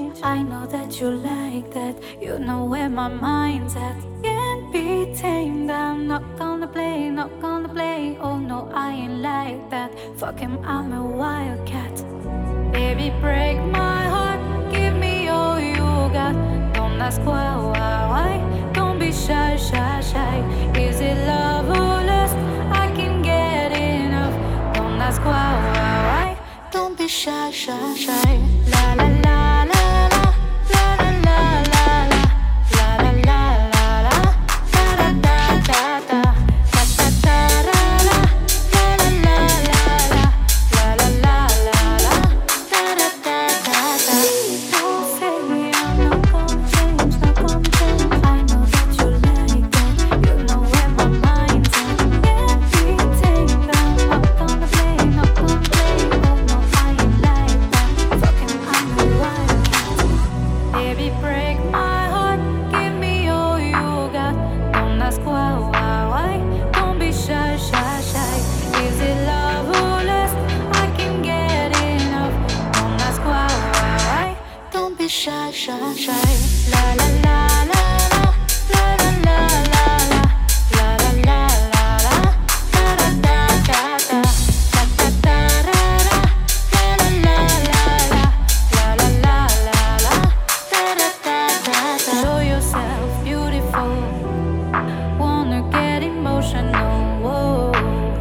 I know that you like that. You know where my mind's at. Can't be tamed. I'm not gonna play, not gonna play. Oh no, I ain't like that. Fuck him, I'm a wildcat. Baby, break my heart. Give me all you got. Don't ask why. Don't be shy, shy, shy. Is it love or lust? I can get enough. Don't ask why. Don't be shy, shy, shy. La la la la la. La la la la la. La la la la la. Da da da da da. Da da da da da. La la la la la. La la la la la. Da da da da da. Don't say I'm not gonna change, not gonna change. I know that you like that. You know where my mind's at. Can't be tamed. I'm not gonna play, not gonna play. Oh no, I ain't like that. Fucking, I'm a wildcat. Baby, break my heart. Give me all you got. Don't ask why. Don't be shy, shy, shy. Is it love or lust? I can get enough. Don't ask why. Don't be shy, shy, shy. La la la la la. La la la la la. La la la la la. Da da da da da. Da da da da da. La la la la la. La la la la la. Da da da da da. Show yourself beautiful. Wanna get emotional. Whoa.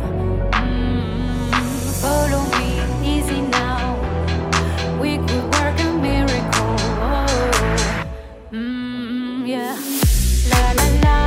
Follow me, easy now. We could work a miracle. Yeah. La la la